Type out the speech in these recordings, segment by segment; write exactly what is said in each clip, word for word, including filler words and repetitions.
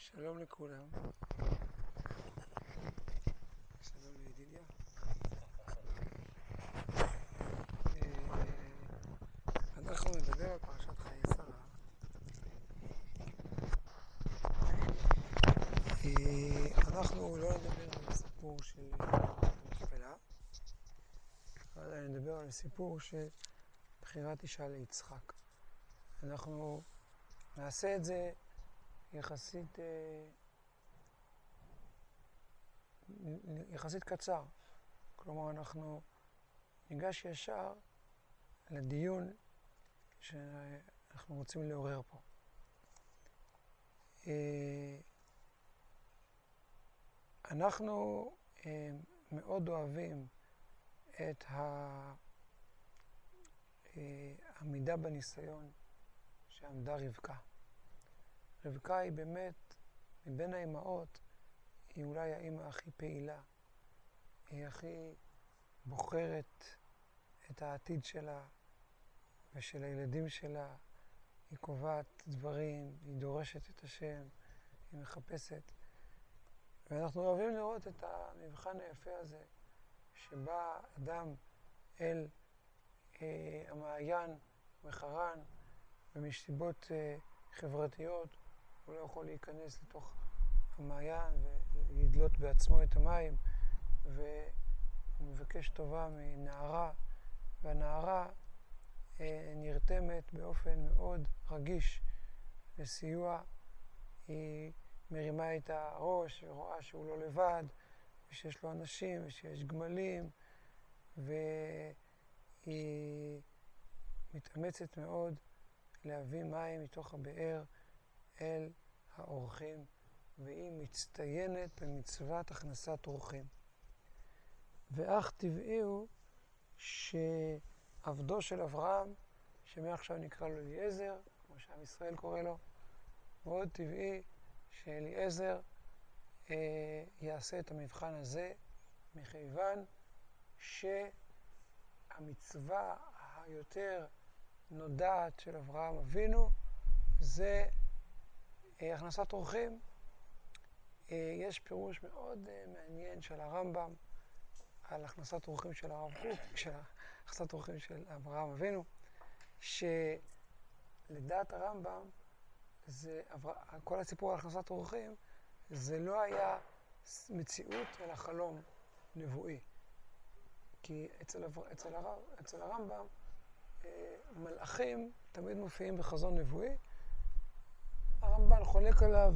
שלום לכולם. שלום לידידיה. אנחנו נדבר על פרשת חיי שרה. אנחנו לא נדבר על הסיפור של המכפלה, אבל נדבר על הסיפור של בחירת אישה ליצחק. אנחנו נעשה את זה יחסית, יחסית קצר. כלומר, אנחנו ניגש ישר לדיון שאנחנו רוצים לעורר פה. אנחנו מאוד אוהבים את העמידה בניסיון שעמדה רבקה. רבקה היא באמת, מבין האימהות, היא אולי האימא הכי פעילה. היא הכי בוחרת את העתיד שלה ושל הילדים שלה. היא קובעת דברים, היא דורשת את השם, היא מחפשת. ואנחנו אוהבים לראות את המבחן היפה הזה, שבא אדם אל אה, המעיין מחרן, ומסיבות אה, חברתיות, הוא לא יכול להיכנס לתוך המעיין ולדלות בעצמו את המים, והוא מבקש טובה מנערה, והנערה אה, נרתמת באופן מאוד רגיש לסיוע. היא מרימה את הראש ורואה שהוא לא לבד, ושיש לו אנשים ושיש גמלים, והיא מתאמצת מאוד להביא מים מתוך הבאר אל האורחים, והיא מצטיינת במצוות הכנסת אורחים. ואך טבעי הוא שעבדו של אברהם, שמעכשיו נקרא לו אליעזר, כמו שעם ישראל קורא לו, מאוד טבעי שאליעזר אה, יעשה את המבחן הזה, מכיוון שהמצווה היותר נודעת של אברהם אבינו זה אה, הכנסת אורחים. אה, יש פירוש מאוד אה, מעניין של הרמב"ם על הכנסת אורחים של הרב קוק, של הכנסת אורחים של אברהם אבינו, שלדעת הרמב"ם זה, כל הסיפור על הכנסת אורחים זה לא היה מציאות אלא חלום נבואי. כי אצל, אצל, הרב, אצל הרמב"ם מלאכים תמיד מופיעים בחזון נבואי. הרמב"ן חולק עליו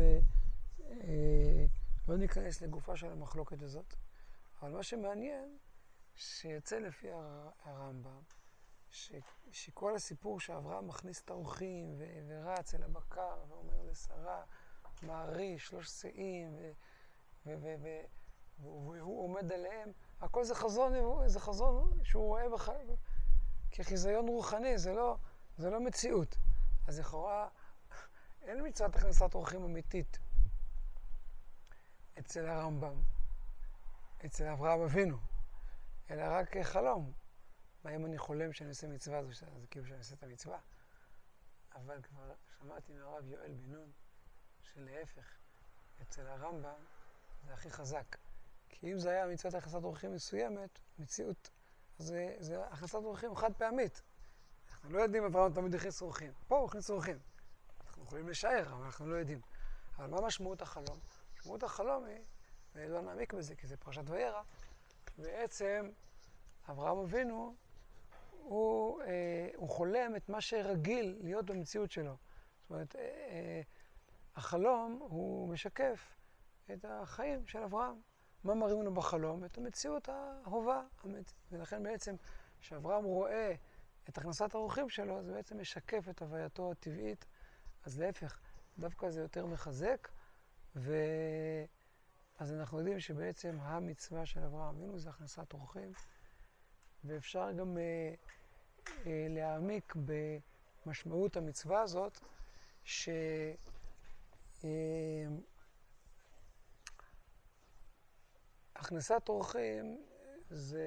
ולא ניכנס לגופה של המחלוקת הזאת. אבל מה שמעניין שיצא לפי הרמב"ם ש, שכל הסיפור שאברהם מכניס את האורחים ו, ורץ אל הבקר ואומר לשרה מערי שלוש שאים ו, ו, ו, ו, והוא עומד עליהם, הכל זה חזון נבואי, זה חזון שהוא רואה בחיים כחיזיון רוחני, זה לא, זה לא מציאות. אז לכאורה אין מצוות הכנסת אורחים אמיתית אצל הרמב"ם, אצל אברהם אבינו, אלא רק חלום. מה אם אני חולם שאני עושה מצווה, אז זה כאילו שאני עושה את המצווה. אבל כבר שמעתי מהרב יואל בן נון שלהפך, אצל הרמב"ם זה הכי חזק. כי אם זה היה מצוות הכנסת אורחים מסוימת, מציאות, אז זה, זה הכנסת אורחים חד פעמית. אנחנו לא יודעים אברהם תמיד הכניס אורחים. פה הוא הכניס אורחים. אנחנו יכולים לשער, אבל אנחנו לא יודעים. אבל מה משמעות החלום? משמעות החלום היא, ולא נעמיק בזה, כי זה פרשת וירא, בעצם אברהם אבינו, הוא, אה, הוא חולם את מה שרגיל להיות במציאות שלו. זאת אומרת, אה, אה, החלום הוא משקף את החיים של אברהם. מה מראים לנו בחלום? את המציאות ההווה. ולכן בעצם, כשאברהם רואה את הכנסת האורחים שלו, זה בעצם משקף את הווייתו הטבעית. אז להפך, דווקא זה יותר מחזק, ו... אז אנחנו יודעים שבעצם המצווה של אברהם אבינו זה הכנסת אורחים, ואפשר גם אה, אה, להעמיק במשמעות המצווה הזאת, ש... אה, הכנסת אורחים זה,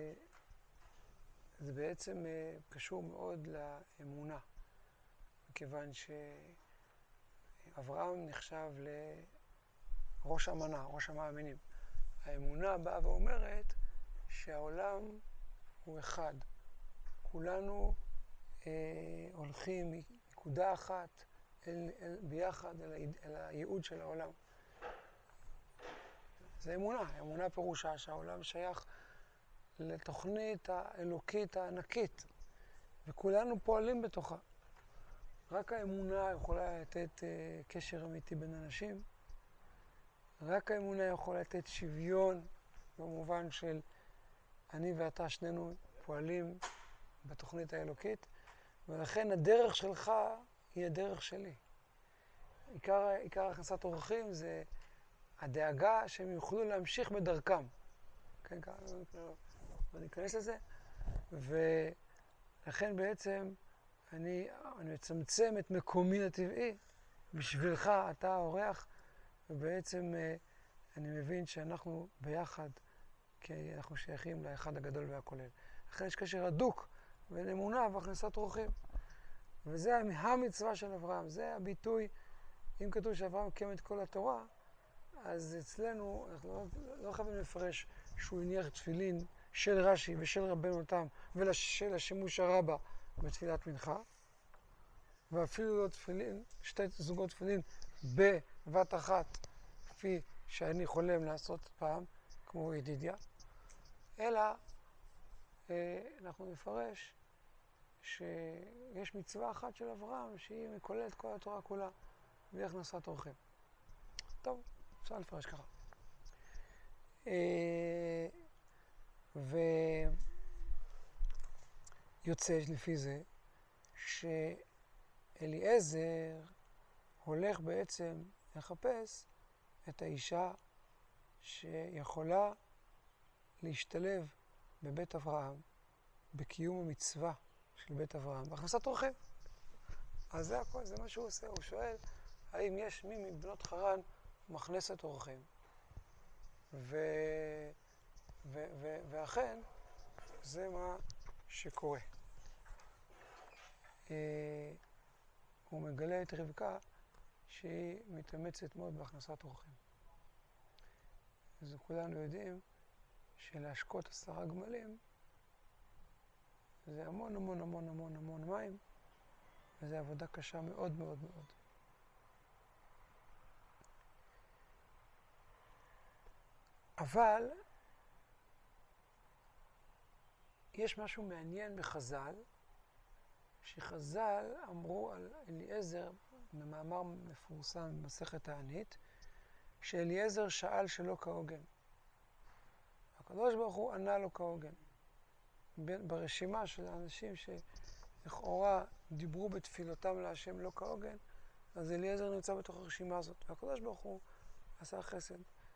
זה בעצם אה, קשור מאוד לאמונה, מכיוון אברהם נחשב לראש המנה, ראש המאמינים. האמונה באה ואומרת שהעולם הוא אחד. כולנו אה, הולכים מנקודה אחת אל, אל, ביחד אל, אל הייעוד של העולם. זה אמונה. אמונה פירושה שהעולם שייך לתוכנית האלוקית הענקית, וכולנו פועלים בתוכה. רק האמונה יכולה לתת אה, קשר אמיתי בין אנשים. רק האמונה יכולה לתת שוויון במובן של אני ואתה שנינו פועלים בתוכנית האלוקית, ולכן הדרך שלך היא הדרך שלי. עיקר, עיקר הכנסת אורחים זה הדאגה שהם יוכלו להמשיך בדרכם. כן, ואני אכנס לזה, ולכן בעצם אני, אני מצמצם את מקומי הטבעי בשבילך, אתה האורח, ובעצם אני מבין שאנחנו ביחד, כי אנחנו שייכים לאחד הגדול והכולל. לכן יש קשר הדוק בין אמונה והכנסת אורחים. וזה המצווה של אברהם, זה הביטוי. אם כתוב שאברהם קיים את כל התורה, אז אצלנו אנחנו לא, לא חייבים לפרש שהוא הניח תפילין של רש"י ושל רבנו תם ושל השימוש הרבה בתפילת מנחה, ואפילו לא תפילין, שתי זוגות תפילין בבת אחת, כפי שאני חולם לעשות פעם, כמו ידידיה, אלא אה, אנחנו נפרש שיש מצווה אחת של אברהם שהיא מכוללת כל התורה כולה, והיא הכנסת אורחים. טוב, אפשר לפרש ככה. אה, ויוצא לפי זה שאליעזר הולך בעצם לחפש את האישה שיכולה להשתלב בבית אברהם, בקיום המצווה של בית אברהם, בהכנסת אורחים. אז זה הכל, זה מה שהוא עושה. הוא שואל, האם יש מי מבנות חרן מכנסת אורחים? ו... ו... ו... ואכן, זה מה שקורה. אה... הוא מגלה את רבקה שהיא מתאמצת מאוד בהכנסת אורחים. אז כולנו יודעים שלהשקות עשרה גמלים זה המון המון המון המון המון מים, וזו עבודה קשה מאוד מאוד מאוד. אבל יש משהו מעניין בחז"ל, שחז"ל אמרו על אליעזר, במאמר מפורסם במסכת תענית, שאליעזר שאל שלא כהוגן. הקדוש ברוך הוא ענה לו כהוגן. ברשימה של האנשים שלכאורה דיברו בתפילותם להשם לא כהוגן, אז אליעזר נמצא בתוך הרשימה הזאת, והקדוש ברוך הוא עשה חסד.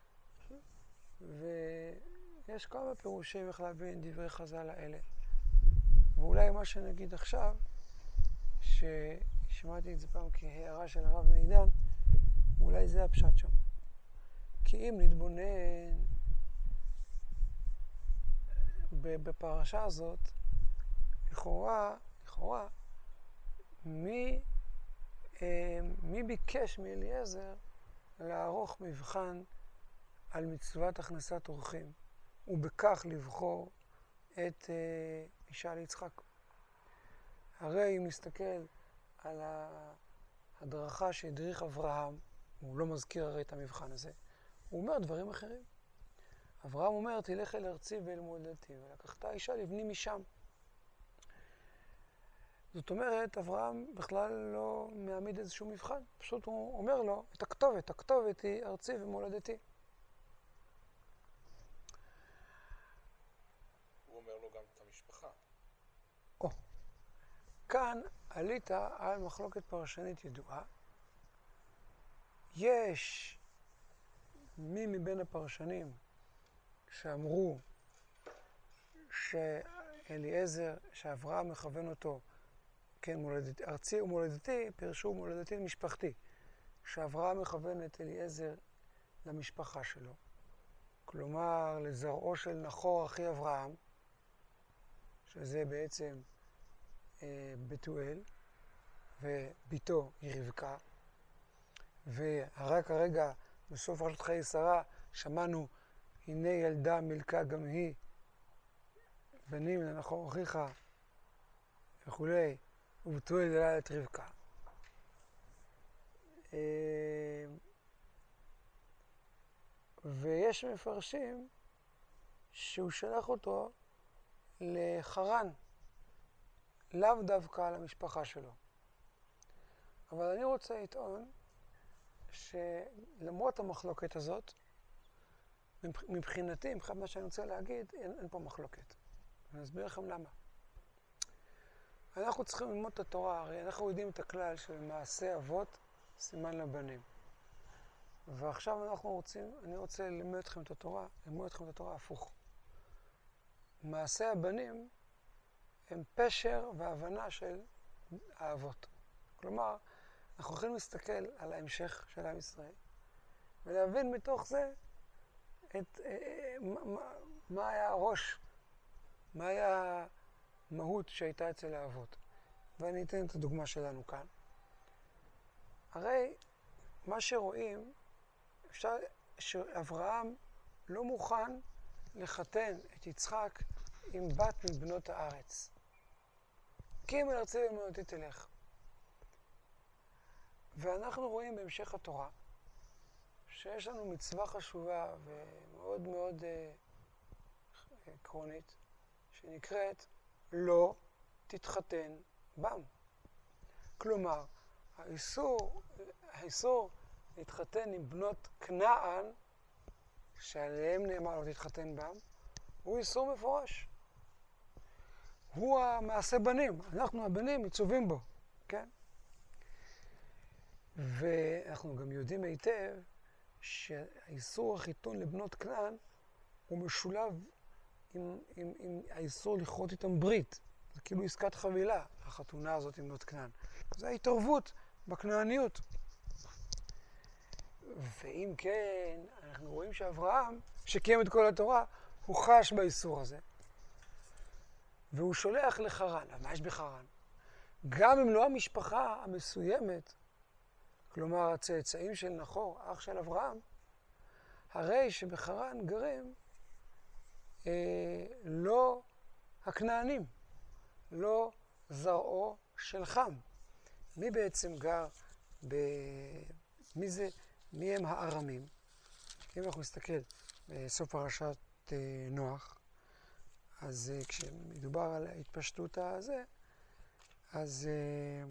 ויש כמה פירושים איך להבין דברי חז"ל האלה. ואולי מה שנגיד עכשיו, ששמעתי את זה פעם כהערה של הרב מידן, אולי זה הפשט שם. כי אם נתבונן בפרשה הזאת, לכאורה, לכאורה, מי, מי ביקש מאליעזר לערוך מבחן על מצוות הכנסת אורחים, ובכך לבחור את אישה ליצחק? הרי אם נסתכל על ההדרכה שהדריך אברהם, הוא לא מזכיר הרי את המבחן הזה, הוא אומר דברים אחרים. אברהם אומר, תלך אל ארצי ואל מולדתי, ולקחת אישה לבני משם. זאת אומרת, אברהם בכלל לא מעמיד איזשהו מבחן. פשוט הוא אומר לו, את הכתובת, הכתובת היא ארצי ומולדתי. הוא אומר לו גם את המשפחה. או, כאן עלית על מחלוקת פרשנית ידועה. יש מי מבין הפרשנים שאמרו שאליעזר, שאברהם מכוון אותו, כן, מולדתי, ארצי ומולדתי, פירשו מולדתי משפחתי, שאברהם מכוון את אליעזר למשפחה שלו. כלומר, לזרעו של נחור אחי אברהם, שזה בעצם אה, בתואל, וביתו היא רבקה. ורק הרגע, בסוף פרשת חיי שרה, שמענו, הנה ילדה מילכה גם היא, בנים לנחור אחיך, וכולי, ובתואל ילדה את רבקה. ויש מפרשים שהוא שלח אותו לחרן, לאו דווקא למשפחה שלו. אבל אני רוצה לטעון שלמרות המחלוקת הזאת, מבחינתי, מבחינת מה שאני רוצה להגיד, אין, אין פה מחלוקת. אני אסביר לכם למה. אנחנו צריכים ללמוד את התורה, הרי אנחנו יודעים את הכלל של מעשה אבות, סימן לבנים. ועכשיו אנחנו רוצים, אני רוצה ללמוד אתכם את התורה, ללמוד אתכם את התורה הפוך. מעשה הבנים הם פשר והבנה של האבות. כלומר, אנחנו יכולים להסתכל על ההמשך של עם ישראל, ולהבין מתוך זה את, מה, מה היה הראש, מה היה המהות שהייתה אצל האבות. ואני אתן את הדוגמה שלנו כאן. הרי מה שרואים, אפשר שאברהם לא מוכן לחתן את יצחק עם בת מבנות הארץ. כי אם ארצי ואמונתי תלך. ואנחנו רואים בהמשך התורה שיש לנו מצווה חשובה ומאוד מאוד אה, עקרונית, שנקראת לא תתחתן בם. כלומר, האיסור, האיסור להתחתן עם בנות כנען, שעליהם נאמר לא תתחתן בם, הוא איסור מפורש. הוא המעשה בנים, אנחנו הבנים מצווים בו, כן? ואנחנו גם יודעים היטב שהאיסור החיתון לבנות כנען הוא משולב עם, עם, עם האיסור לכרות איתם ברית. זה כאילו עסקת חבילה, החתונה הזאת עם בנות כנען. זה ההתערבות בכנעניות. ואם כן, אנחנו רואים שאברהם, שקיים את כל התורה, הוא חש באיסור הזה. והוא שולח לחרן. אבל מה יש בחרן? גם אם לא המשפחה המסוימת, כלומר הצאצאים של נחור, אח של אברהם, הרי שבחרן גרים אה, לא הכנענים, לא זרעו של חם. מי בעצם גר ב... מי זה? מי הם הארמים? אם אנחנו נסתכל בסוף פרשת אה, נוח, אז אה, כשמדובר על ההתפשטות הזה, אז אה,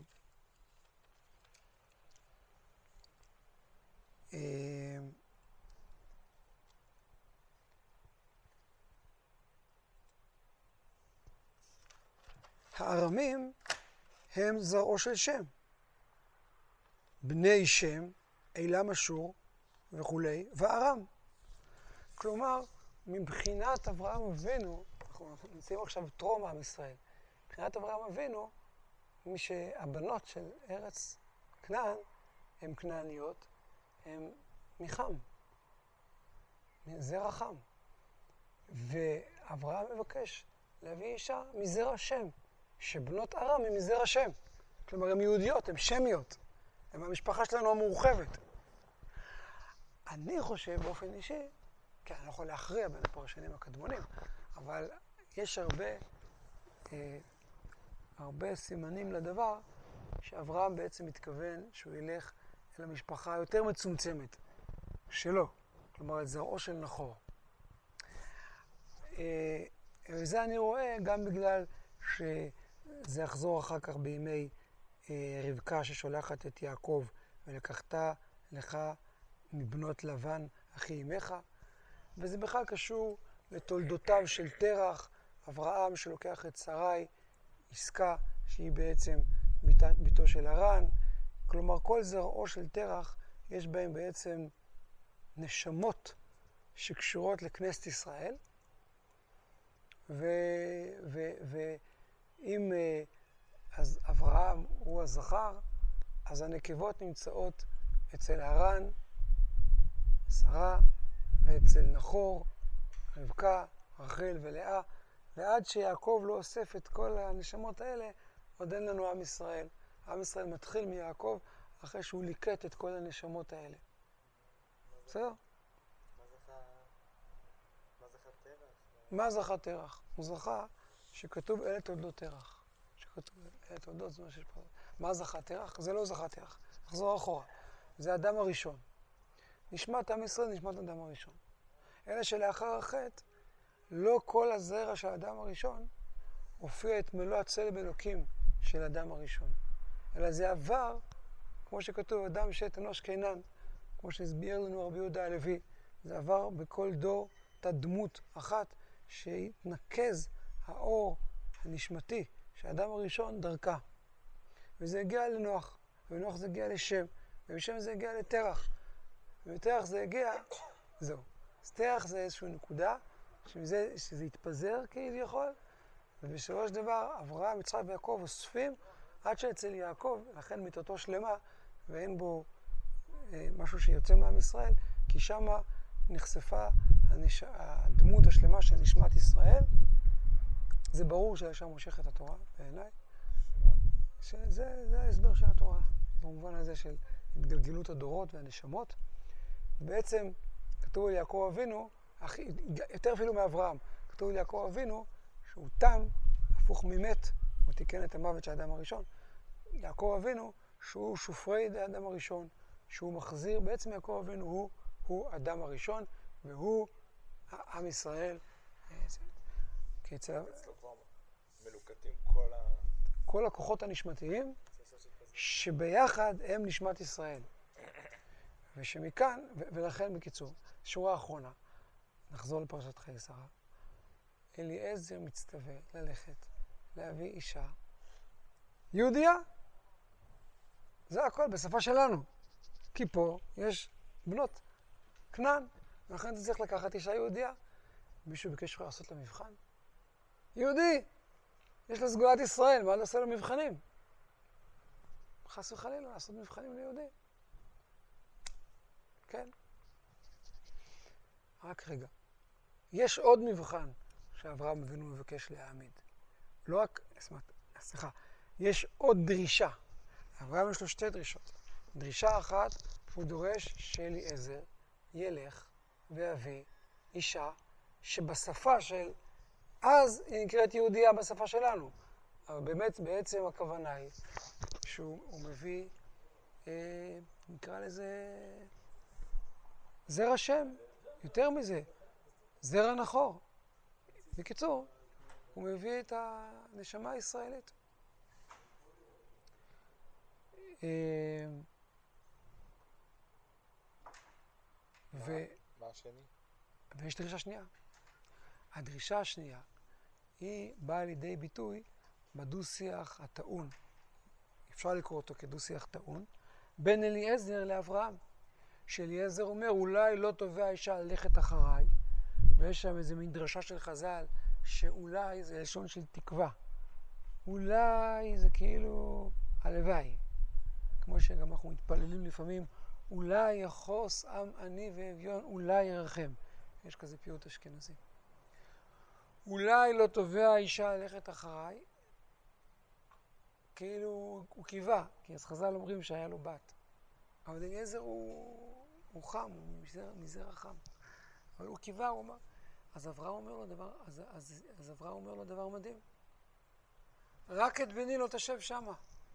אה, הארמים הם זרעו של שם. בני שם, אילם אשור וכולי, וארם. כלומר, מבחינת אברהם אבינו, אנחנו נמצאים עכשיו טרום עם ישראל, מבחינת אברהם אבינו, מי שהבנות של ארץ כנען הן כנעניות, הן מחם, מזרע חם. ואברהם מבקש להביא אישה מזרע שם, שבנות ארם הן מזרע שם. כלומר, הן יהודיות, הן שמיות. הן המשפחה שלנו המורחבת. אני חושב באופן אישי, כי אני לא יכול להכריע בין הפרשנים הקדמונים, אבל יש הרבה, אה, הרבה סימנים לדבר שאברהם בעצם מתכוון שהוא ילך אל המשפחה היותר מצומצמת שלו, כלומר את זרעו של נחור. אה, וזה אני רואה גם בגלל שזה יחזור אחר כך בימי אה, רבקה ששולחת את יעקב ולקחתה לך מבנות לבן אחי אמך, וזה בכלל קשור לתולדותיו של תרח, אברהם שלוקח את שרי, עסקה שהיא בעצם ביתה, ביתו של הרן. כלומר, כל זרעו של תרח יש בהם בעצם נשמות שקשורות לכנסת ישראל, ואם אז אברהם הוא הזכר, אז הנקבות נמצאות אצל הרן, שרה, ואצל נחור, רבקה, רחל ולאה, ועד שיעקב לא אוסף את כל הנשמות האלה, עוד אין לנו עם ישראל. עם ישראל מתחיל מיעקב, אחרי שהוא ליקט את כל הנשמות האלה. בסדר? מה זכה תרח? הוא זכה שכתוב אלה תולדות תרח. שכתוב אלה תולדות זה מה שיש פה. מה זכה תרח? זה לא זכה תרח. נחזור אחורה. זה האדם הראשון. נשמת עם ישראל, נשמת האדם הראשון. אלה שלאחר החטא, לא כל הזרע של האדם הראשון הופיע את מלוא הצלם אלוקים של האדם הראשון. אלא זה עבר, כמו שכתוב, אדם שאת אנוש קינן, כמו שהסביר לנו רבי יהודה הלוי, זה עבר בכל דור את הדמות אחת שהתנקז האור הנשמתי של האדם הראשון דרכה. וזה הגיע לנוח, ונוח זה הגיע לשם, ומשם זה הגיע לתרח. ומתרח זה הגיע, זהו. אז תרח זה איזושהי נקודה, שמזה, שזה יתפזר כביכול, ובשלוש דבר אברהם, יצחק ויעקב אוספים, עד שאצל יעקב, לכן מיתתו שלמה, ואין בו אה, משהו שיוצא מעם ישראל, כי שמה נחשפה הנש... הדמות השלמה של נשמת ישראל. זה ברור שהשם מושך את התורה בעיניי. שזה זה ההסבר של התורה, במובן הזה של התגלגלות הדורות והנשמות. בעצם כתוב על יעקב אבינו, יותר אפילו מאברהם, כתוב על יעקב אבינו שהוא תם, הפוך ממת, הוא תיקן את המוות של האדם הראשון. יעקב אבינו שהוא שופרי האדם הראשון, שהוא מחזיר, בעצם יעקב אבינו הוא, הוא אדם הראשון, והוא עם ישראל. אצלו כבר מלוקטים כל ה... כל הכוחות הנשמתיים, שביחד הם נשמת ישראל. ושמכאן, ולכן בקיצור, שורה אחרונה, נחזור לפרשת חיי שרה. אליעזר מצטווה ללכת, להביא אישה יהודייה. זה הכל בשפה שלנו. כי פה יש בנות כנען, ולכן אתה צריך לקחת אישה יהודייה. מישהו ביקש לך לעשות לה מבחן? יהודי! יש לה סגולת ישראל, מה לעשות לו מבחנים? חס וחלילה, לעשות מבחנים ליהודי. כן? רק רגע. יש עוד מבחן שאברהם אבינו מבקש להעמיד. לא רק, סליחה, יש עוד דרישה. אברהם יש לו שתי דרישות. דרישה אחת, הוא דורש שאליעזר ילך ויביא אישה שבשפה של, אז היא נקראת יהודייה בשפה שלנו. אבל באמת, בעצם הכוונה היא שהוא מביא, אה, נקרא לזה, זרע שם, יותר מזה, זרע נחור. בקיצור, הוא מביא את הנשמה הישראלית. ו... מה השני? ויש דרישה שנייה. הדרישה השנייה היא באה לידי ביטוי בדו-שיח הטעון. אפשר לקרוא אותו כדו-שיח טעון, בין אליעזר לאברהם. שאליעזר אומר, אולי לא תובע האישה ללכת אחריי, ויש שם איזו מין דרשה של חז"ל, שאולי זה לשון של תקווה. אולי זה כאילו הלוואי. כמו שגם אנחנו מתפללים לפעמים, אולי יחוס עם עני ואביון, אולי ירחם. יש כזה פיוט אשכנזי. אולי לא תובע האישה ללכת אחריי, כאילו הוא קיווה, כי אז חז"ל אומרים שהיה לו בת. אבל אליעזר הוא, הוא חם, הוא מזרע, מזרע חם. אבל הוא קיווה, הוא אומר. אז אברהם אומר לו דבר, אז, אז, אז אברהם אומר לו דבר מדהים. רק את בני לא תשב שמה.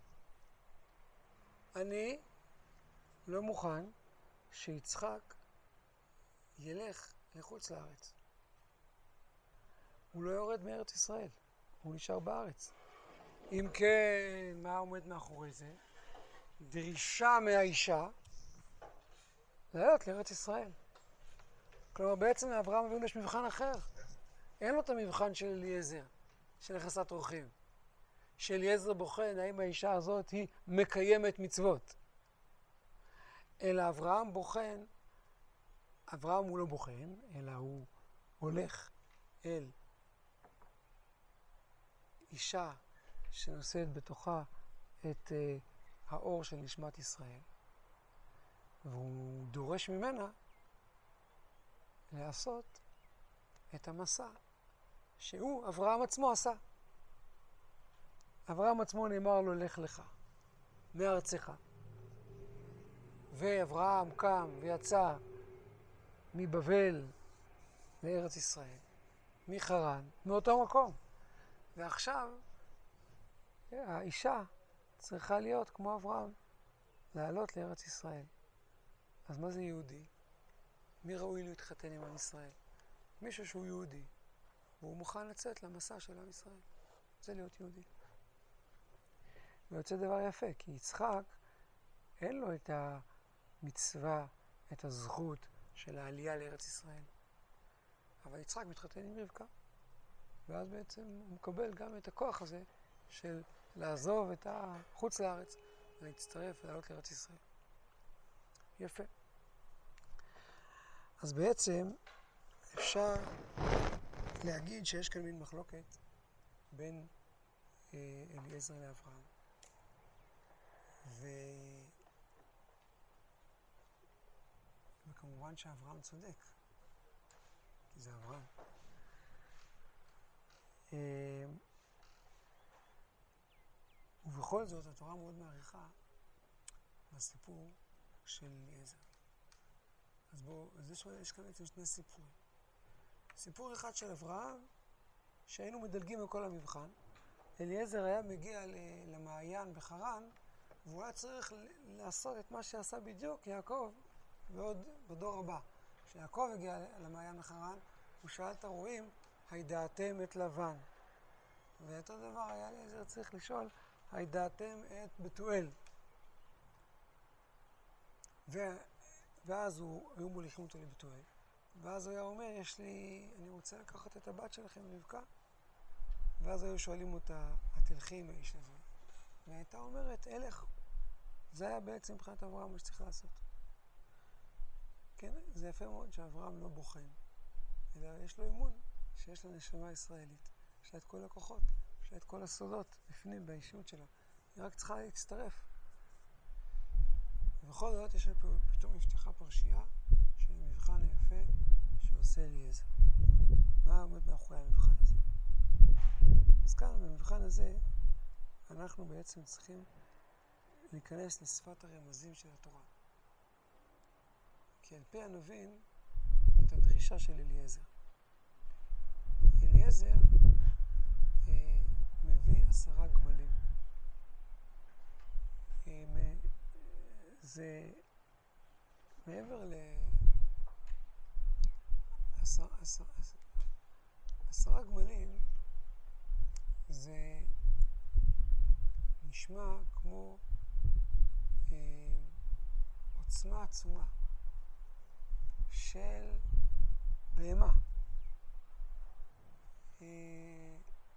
אני לא מוכן שיצחק ילך לחוץ לארץ. הוא לא יורד מארץ ישראל, הוא נשאר בארץ. אם כן, מה עומד מאחורי זה? דרישה מהאישה לעלות לארץ ישראל. כלומר, בעצם לאברהם אבינו יש מבחן אחר. אין לו את המבחן של אליעזר, של יחסת אורחים. שאליעזר בוחן האם האישה הזאת היא מקיימת מצוות. אלא אברהם בוחן, אברהם הוא לא בוחן, אלא הוא הולך אל אישה שנושאת בתוכה את uh, האור של נשמת ישראל, והוא דורש ממנה לעשות את המסע שהוא, אברהם עצמו עשה. אברהם עצמו נאמר לו, לך לך, מארצך, ואברהם קם ויצא מבבל לארץ ישראל, מחרן, מאותו מקום. ועכשיו האישה צריכה להיות כמו אברהם, לעלות לארץ ישראל. אז מה זה יהודי? מי ראוי להתחתן עם עם ישראל? מישהו שהוא יהודי, והוא מוכן לצאת למסע של עם ישראל. זה להיות יהודי. ויוצא דבר יפה, כי יצחק אין לו את המצווה, את הזכות של העלייה לארץ ישראל. אבל יצחק מתחתן עם רבקה, ואז בעצם הוא מקבל גם את הכוח הזה של לעזוב את החוץ לארץ ולהצטרף ולעלות לארץ ישראל. יפה. אז בעצם אפשר להגיד שיש כאן מין מחלוקת בין אה, אליעזר לאברהם. ו... וכמובן שאברהם צודק, כי זה אברהם. אה, ובכל זאת התורה מאוד מעריכה בסיפור של אליעזר. אז בואו, אז יש, יש כאן בעצם שני סיפורים. סיפור אחד של אברהם, שהיינו מדלגים בכל המבחן. אליעזר היה מגיע למעיין בחרן, והוא היה צריך לעשות את מה שעשה בדיוק יעקב ועוד בדור הבא. כשיעקב הגיע למעיין בחרן, הוא שאל את הרועים, הידעתם את לבן? ואותו דבר היה אליעזר צריך לשאול, הידעתם את בתואל? ו... ואז הוא, היו מוליכים אותו לבתואל. ואז הוא היה אומר, יש לי, אני רוצה לקחת את הבת שלכם, רבקה. ואז היו שואלים אותה, התלכי עם האיש הזה. והייתה אומרת, אלך. זה היה בעצם מבחינת אברהם מה שצריך לעשות. כן, זה יפה מאוד שאברהם לא בוחן, אלא יש לו אמון שיש לה נשמה ישראלית. יש לה את כל הכוחות, יש לה את כל הסודות בפנים, באישיות שלה. היא רק צריכה להצטרף. ובכל זאת יש פה פתאום נפתחה פרשייה של המבחן היפה שעושה אליעזר. מה עומד מאחורי המבחן הזה? אז כאן במבחן הזה אנחנו בעצם צריכים להיכנס לשפת הרמזים של התורה. כי על פי הנבין את הדרישה של אליעזר. אליעזר אה, מביא עשרה גמלים. אה, זה מעבר ל... עשר, עשר, עשר, עשרה גמלים זה נשמע כמו אה, עוצמה עצומה של בהמה. אה,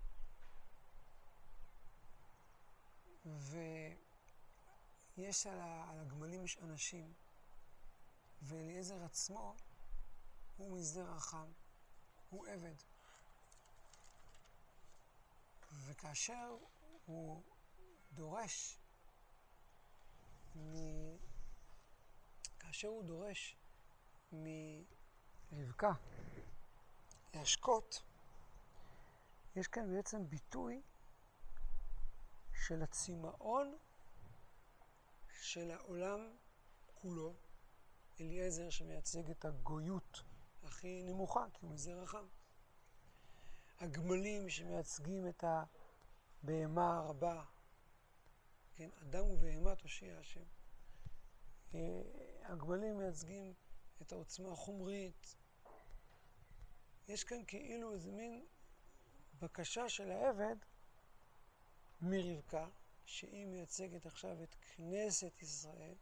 ויש על, ה, על הגמלים יש אנשים, ואליעזר עצמו הוא משדה רחם, הוא עבד. וכאשר הוא דורש מ... כאשר הוא דורש מרבקה להשקות, יש כאן בעצם ביטוי של הצמאון של העולם כולו. אליעזר שמייצג את הגויות הכי נמוכה, כי הוא מזה רחם. הגמלים שמייצגים את הבהמה הרבה, כן, אדם ובהמה תושיע השם. הגמלים מייצגים את העוצמה החומרית. יש כאן כאילו איזה מין בקשה של העבד מרבקה, שהיא מייצגת עכשיו את כנסת ישראל,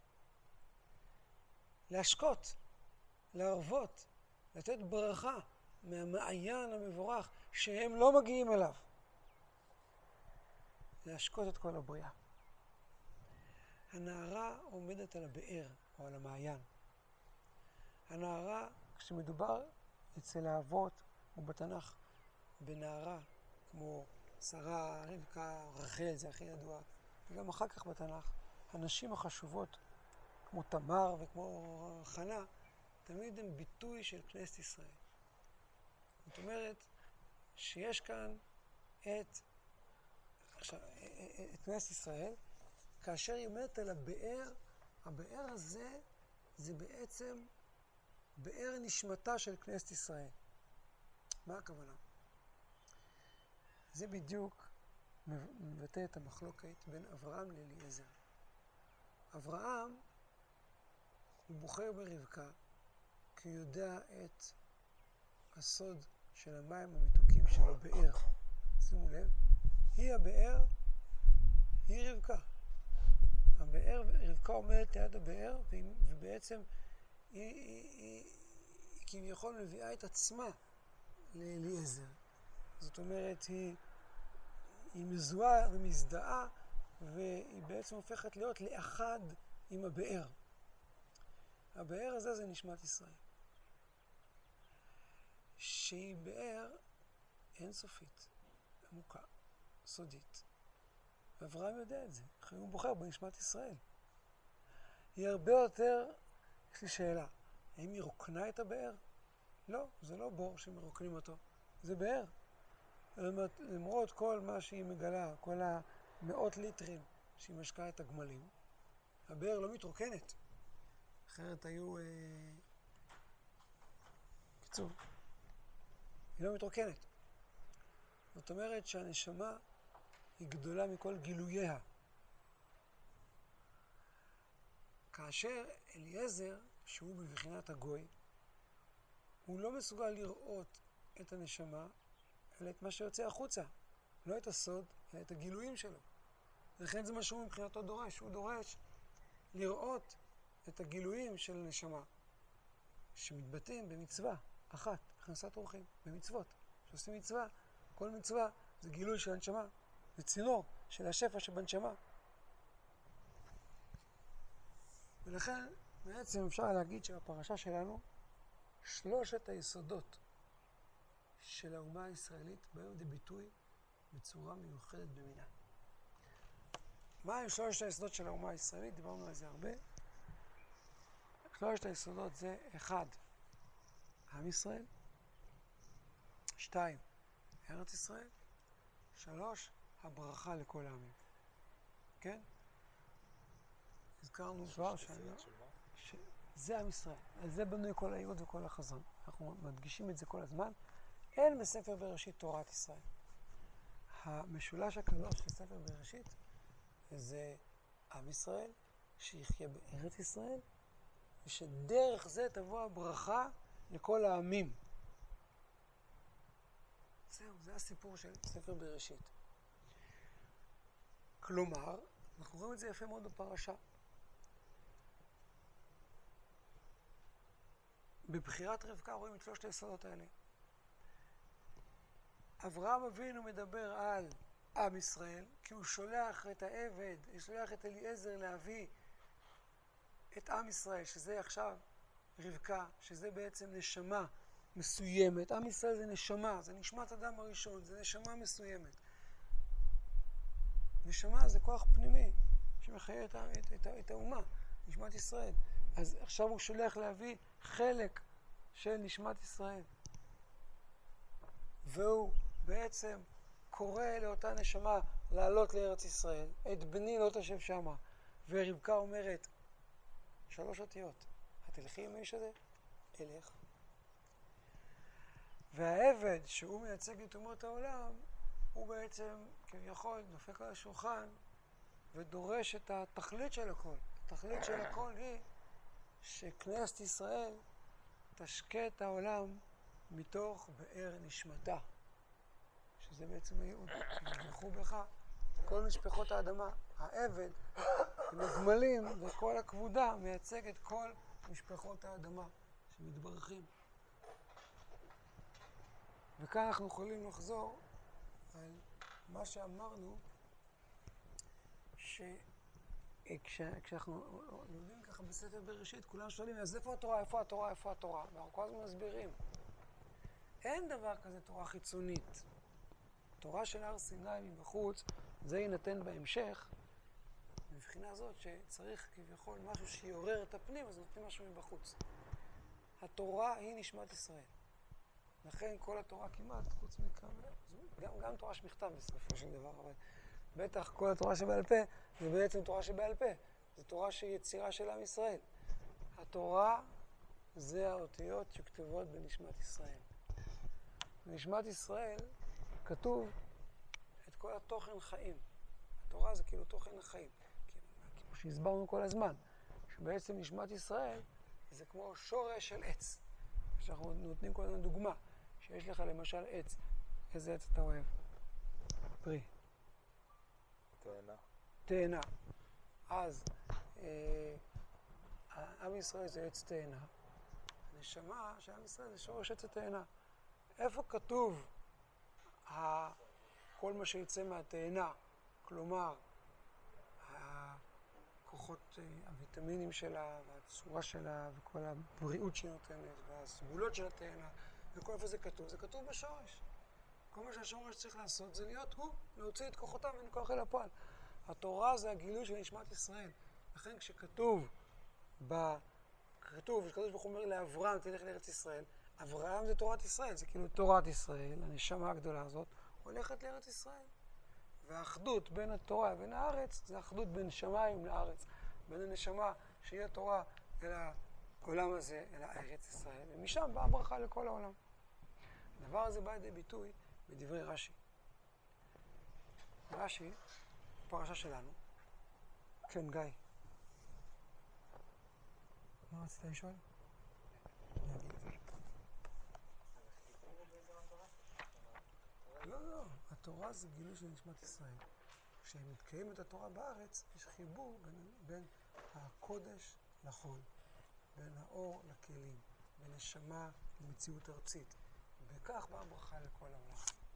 להשקות, להרבות, לתת ברכה מהמעיין המבורך שהם לא מגיעים אליו. להשקות את כל הבריאה. הנערה עומדת על הבאר או על המעיין. הנערה, כשמדובר אצל האבות ובתנ"ך בנערה, כמו שרה, רבקה, רחל, זה הכי ידוע, וגם אחר כך בתנ"ך, הנשים החשובות, כמו תמר וכמו חנה, תמיד הם ביטוי של כנסת ישראל. זאת אומרת שיש כאן את, עכשיו, את כנסת ישראל, כאשר היא עומדת על הבאר הבאר הזה זה בעצם באר נשמתה של כנסת ישראל. מה הכוונה? זה בדיוק מבטא את המחלוקת בין אברהם לאליעזר. אברהם הוא בוחר ברבקה כי הוא יודע את הסוד של המים המתוקים של הבאר. שימו לב, היא הבאר, היא רבקה. הבאר, רבקה עומדת ליד הבאר, ובעצם היא, היא, היא, היא כביכול מביאה את עצמה לאליעזר. זאת אומרת, היא, היא מזוהה ומזדהה, והיא בעצם הופכת להיות לאחד עם הבאר. הבאר הזה זה נשמת ישראל. שהיא באר אינסופית, עמוקה, סודית. ואברהם יודע את זה, אחרי הוא בוחר בנשמת ישראל. היא הרבה יותר, יש לי שאלה, האם היא רוקנה את הבאר? לא, זה לא בור שמרוקנים אותו, זה באר. למרות כל מה שהיא מגלה, כל המאות ליטרים שהיא משקעה את הגמלים, הבאר לא מתרוקנת. אחרת היו... אה... קיצור, היא לא מתרוקנת. זאת אומרת שהנשמה היא גדולה מכל גילוייה. כאשר אליעזר, שהוא בבחינת הגוי, הוא לא מסוגל לראות את הנשמה, אלא את מה שיוצא החוצה. לא את הסוד, אלא את הגילויים שלו. לכן זה מה שהוא מבחינתו דורש. הוא דורש לראות את הגילויים של הנשמה, שמתבטאים במצווה אחת, הכנסת אורחים, במצוות. שעושים מצווה, כל מצווה זה גילוי של הנשמה, זה צינור של השפע שבנשמה. ולכן בעצם אפשר להגיד שבפרשה שלנו שלושת היסודות של האומה הישראלית באים לידי ביטוי בצורה מיוחדת במינה. מה הם שלושת היסודות של האומה הישראלית? דיברנו על זה הרבה. שלושת היסודות זה אחד, עם ישראל, שתיים, ארץ ישראל, שלוש, הברכה לכל העמים. כן? הזכרנו כבר שזה עם ישראל. על זה בנוי כל הייעוד וכל החזון. אנחנו מדגישים את זה כל הזמן. אין בספר בראשית תורת ישראל. המשולש הקדוש של ספר בראשית זה עם ישראל שיחיה בארץ ישראל, ושדרך זה תבוא הברכה לכל העמים. זהו, זה הסיפור של ספר בראשית. כלומר, אנחנו רואים את זה יפה מאוד בפרשה. בבחירת רבקה רואים את שלושת היסודות האלה. אברהם אבינו מדבר על עם ישראל, כי הוא שולח את העבד, הוא שולח את אליעזר להביא את עם ישראל, שזה עכשיו רבקה, שזה בעצם נשמה מסוימת. עם ישראל זה נשמה, זה נשמת אדם הראשון, זה נשמה מסוימת. נשמה זה כוח פנימי שמחיה את, את, את, את האומה, נשמת ישראל. אז עכשיו הוא שולח להביא חלק של נשמת ישראל. והוא בעצם קורא לאותה נשמה לעלות לארץ ישראל. את בני לא תשב שמה. ורבקה אומרת, שלוש אותיות, התלכי עם האיש הזה? אלך. והעבד שהוא מייצג את אומות העולם, הוא בעצם כביכול דופק על השולחן ודורש את התכלית של הכל. התכלית של הכל היא שכנסת ישראל תשקה את העולם מתוך באר נשמתה. שזה בעצם הייעוד. יברכו בך כל משפחות האדמה. העבד עם הגמלים וכל הכבודה מייצג את כל משפחות האדמה שמתברכים. וכאן אנחנו יכולים לחזור על מה שאמרנו, שכשאנחנו לומדים ככה בספר בראשית, כולם שואלים, אז איפה התורה, איפה התורה, איפה התורה? ואנחנו כל הזמן מסבירים. אין דבר כזה תורה חיצונית. תורה של הר סיני מבחוץ, זה יינתן בהמשך, מבחינה זאת שצריך כביכול משהו שיעורר את הפנים, אז נותנים משהו מבחוץ. התורה היא נשמת ישראל. לכן כל התורה כמעט, חוץ מכמה, גם, גם תורה שמכתב בסופו של דבר, אבל בטח כל התורה שבעל פה זה בעצם תורה שבעל פה. זו תורה שהיא יצירה של עם ישראל. התורה זה האותיות שכתובות בנשמת ישראל. בנשמת ישראל כתוב את כל התוכן חיים. התורה זה כאילו תוכן החיים. כמו שהסברנו כל הזמן, שבעצם נשמת ישראל זה כמו שורש של עץ. שאנחנו נותנים כל הזמן דוגמה, שיש לך למשל עץ. איזה עץ אתה אוהב? פרי. תאנה. תאנה. אז אה, עם ישראל זה עץ תאנה. הנשמה של עם ישראל זה שורש עץ התאנה. איפה כתוב ה... כל מה שיצא מהתאנה? כלומר, הכוחות, הוויטמינים שלה, והצורה שלה, וכל הבריאות שהיא נותנת, והסגולות של התאנה, וכל איפה זה כתוב. זה כתוב בשורש. כל מה שהשורש צריך לעשות זה להיות הוא, להוציא את כוחותיו מן הכוח אל הפועל. התורה זה הגילוי של נשמת ישראל. לכן כשכתוב, ב... כתוב, כשקדוש ברוך הוא אומר לאברהם, תלך לארץ ישראל, אברהם זה תורת ישראל, זה כאילו תורת ישראל, הנשמה הגדולה הזאת, הולכת לארץ ישראל. והאחדות בין התורה ובין הארץ, זה האחדות בין שמיים לארץ. בין הנשמה שהיא התורה אל העולם הזה, אל הארץ ישראל. ומשם באה ברכה לכל העולם. הדבר הזה בא לידי ביטוי בדברי רש"י. רש"י, פרשה שלנו. כן, גיא. מה רצית לשאול? לא, לא. התורה זה גילוי של נשמת ישראל. כשמתקיים את התורה בארץ, יש חיבור בין, בין הקודש לחול, בין האור לכלים, בין נשמה למציאות ארצית. וכך באה ברכה לכל העולם.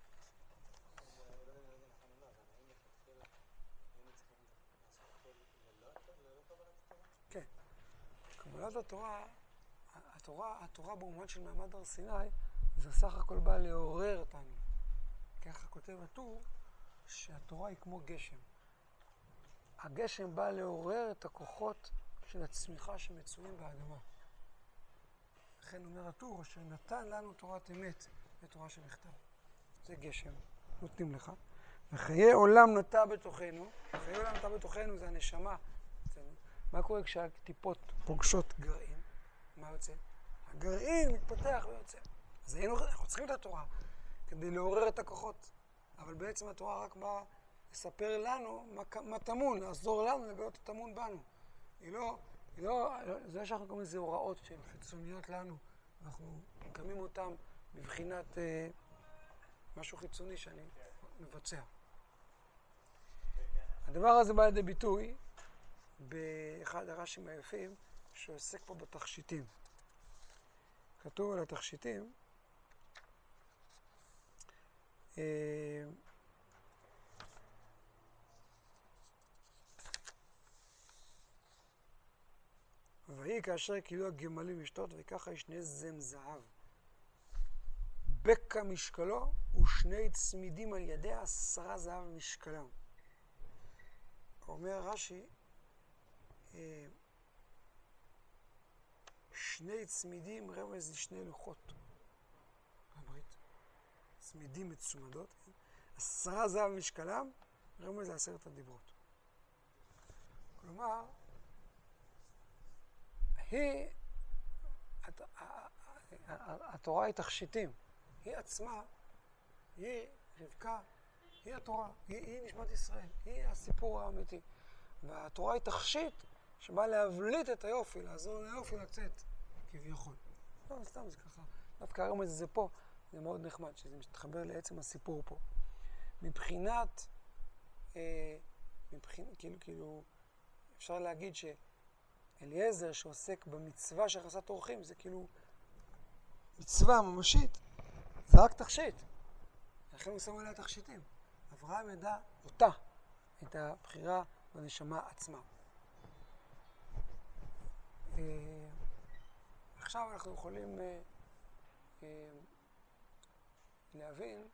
כן. קבלת התורה, התורה, התורה במובן של מעמד הר סיני, זה סך הכל בא לעורר אותנו. ככה כותב הטור, שהתורה היא כמו גשם. הגשם בא לעורר את הכוחות של הצמיחה שמצויים באדמה. לכן אומר הטור, אשר נתן לנו תורת אמת ותורה שנכתב. זה גשם, נותנים לך. וחיי עולם נטע בתוכנו, חיי עולם נטע בתוכנו זה הנשמה. מה קורה כשהטיפות פוגשות גרעין? מה יוצא? הגרעין מתפתח ויוצא. אז אנחנו צריכים את התורה כדי לעורר את הכוחות. אבל בעצם התורה רק באה לספר לנו מה, מה תמון, לעזור לנו לגלות את התמון בנו. היא לא, היא לא, זה לא שאנחנו קוראים לזה הוראות שהן חיצוניות לנו, אנחנו מקיימים אותן בבחינת אה, משהו חיצוני שאני מבצע. הדבר הזה בא לידי ביטוי באחד הרש"ים היפים שעוסק פה בתכשיטים. כתוב על התכשיטים, אה, ויהי כאשר קילו הגמלים לשתות, וככה יש שני זם זהב. בקע משקלו ושני צמידים על ידיה, עשרה זהב משקלם. אומר רש"י, אה, שני צמידים רמז לשני לוחות. הברית. צמידים מצומדות. כן? עשרה זהב משקלם רמז לעשרת הדיברות. כלומר, היא, התורה היא תכשיטים. היא עצמה, היא רבקה, היא התורה, היא, היא נשמת ישראל, היא הסיפור האמיתי. והתורה היא תכשיט שבא להבליט את היופי, לעזור ליופי לצאת, כביכול. לא, סתם זה ככה. דווקא הרמז הזה פה, זה מאוד נחמד, שזה מתחבר לעצם הסיפור פה. מבחינת, אה, מבחינת, כאילו, כאילו, אפשר להגיד שאליעזר שעוסק במצווה של הכנסת אורחים, זה כאילו מצווה ממשית, זה רק תכשיט. לכן הוא שם עליה תכשיטים. אברהם ידע אותה, את הבחירה בנשמה עצמה. אה, עכשיו אנחנו יכולים אה, אה, להבין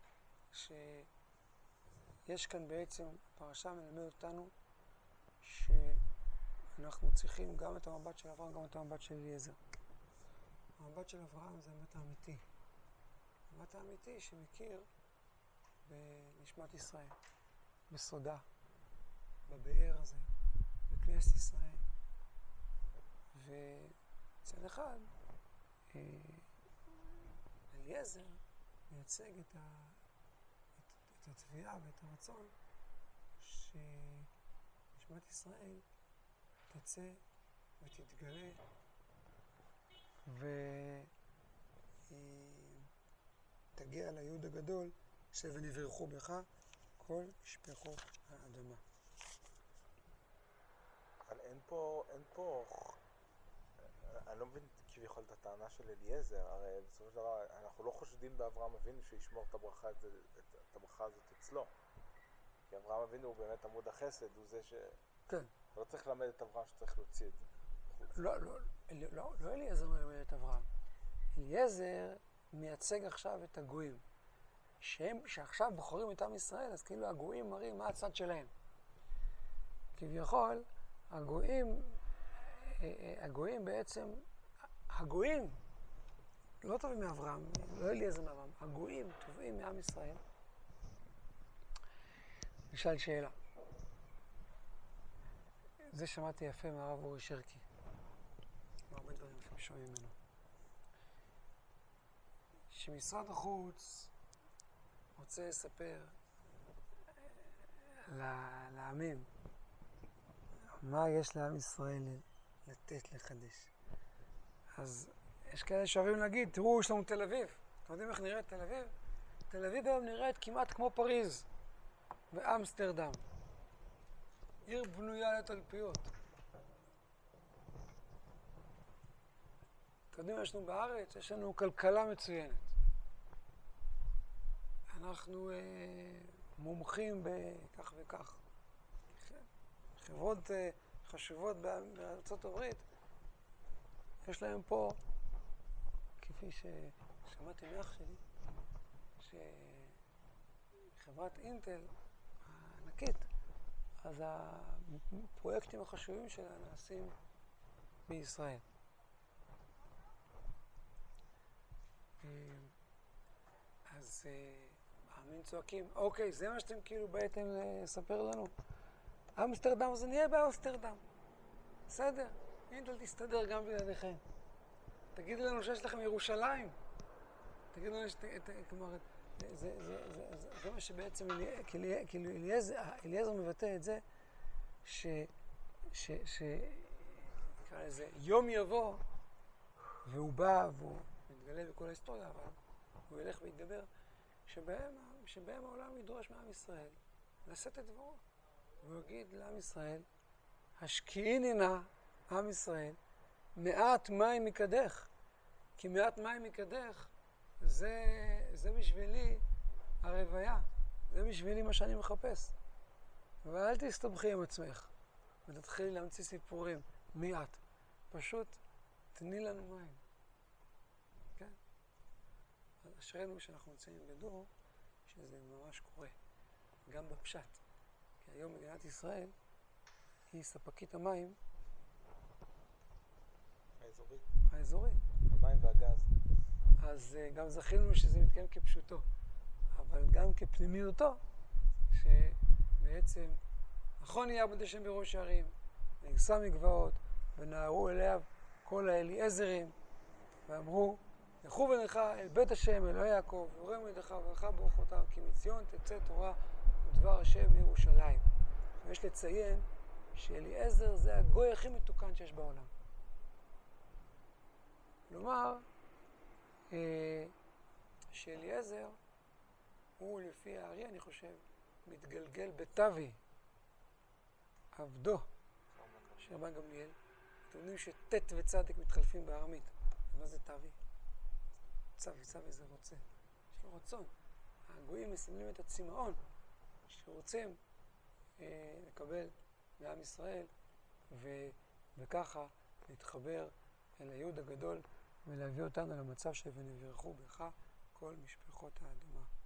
שיש כאן בעצם, הפרשה מלמד אותנו שאנחנו צריכים גם את המבט של אברהם, גם את המבט של אליעזר. המבט של אברהם זה המבט האמיתי. המבט האמיתי שמכיר בנשמת ישראל, בסודה, בבאר הזה, בכלי כנסת ישראל. וצד אחד, אה, אליעזר מייצג את, ה, את, את התביעה ואת הרצון שנשמת ישראל תצא ותתגלה ותגיע לייעוד הגדול ונברכו בך כל משפחות האדמה. אבל אין פה, אין פה, אני לא מבין כביכול את הטענה של אליעזר, הרי בסופו של דבר אנחנו לא חושדים באברהם אבינו שישמור את הברכה, את, את הברכה הזאת אצלו. כי אברהם אבינו הוא באמת עמוד החסד, הוא זה ש... כן. לא צריך ללמד את אברהם שצריך להוציא את זה. לא, לא, לא, לא אליעזר מלמד את אברהם. אליעזר מייצג עכשיו את הגויים. שהם, שעכשיו בוחרים את עם ישראל, אז כאילו הגויים מראים מה הצד שלהם. כביכול, הגויים, הגויים בעצם, הגויים לא טובים מאברהם, לא אליעזר מאברהם, הגויים טובים מעם ישראל. נשאל שאלה. זה שמעתי יפה מהרב אורי שרקי. הרבה דברים יפים שומעים ממנו. שמשרד החוץ רוצה לספר לעמים מה יש לעם ישראל לתת, לחדש. אז יש כאלה שאוהבים להגיד, תראו, יש לנו תל אביב. אתם יודעים איך נראית תל אביב? תל אביב היום נראית כמעט כמו פריז ואמסטרדם. עיר בנויה לתלפיות. אתם יודעים, יש לנו בארץ, יש לנו כלכלה מצוינת. אנחנו אה, מומחים בכך וכך. חברות אה, חשובות בארצות הברית, יש להם פה, כפי ששמעתי מאח שלי, שחברת אינטל הענקית, אז הפרויקטים החשובים שלה נעשים בישראל. אז העמים צועקים, אוקיי, זה מה שאתם כאילו באתם לספר לנו? אמסטרדם, זה נהיה באמסטרדם. בסדר, אינטל תסתדר גם בלעדיכם. תגידו לנו שיש לכם ירושלים. תגידו לנו שאת... כלומר, זה, זה, זה, זה, זה מה שבעצם כאילו אליעזר מבטא את זה, ש... ש... ש... נקרא לזה, יום יבוא, והוא בא והוא מתגלה בכל ההיסטוריה, אבל הוא ילך ויתגבר, שבהם, שבהם העולם ידרוש מעם ישראל לשאת את דברו. והוא יגיד לעם ישראל, השקיעיני נא, עם ישראל, מעט מים מקדך. כי מעט מים מקדך, זה, זה בשבילי הרוויה. זה בשבילי מה שאני מחפש. ואל תסתבכי עם עצמך, ותתחילי להמציא סיפורים. מי את? פשוט תני לנו מים. כן? אז אשרינו שאנחנו נמצאים בדור, שזה ממש קורה. גם בפשט. כי היום מדינת ישראל היא ספקית המים האזורית. האזורית. המים והגז. אז uh, גם זכינו שזה מתקיים כפשוטו, אבל גם כפנימיותו, שבעצם נכון יעבוד השם בראש הערים, וישא מגבעות, ונערו אליו כל האליעזרים, ואמרו, לכו ונלכה אל בית השם, אלוהי יעקב, יורם ידך וברכה ברוכותיו, כי מציון תצא תורה ודבר השם מירושלים. ויש לציין שאליעזר זה הגוי הכי מתוקן שיש בעולם. כלומר, אה, שאליעזר הוא לפי הארי, אני חושב, מתגלגל בתווי, עבדו של רבן גמליאל. אתם יודעים שט' וצדיק מתחלפים בארמית. מה זה תווי? צווי, צווי זה רוצה. יש לו רצון. הגויים מסמלים את הצמאון שרוצים אה, לקבל מעם ישראל, ו- וככה להתחבר אל הייעוד הגדול ולהביא אותנו למצב שבנברכו בך כל משפחות האדמה.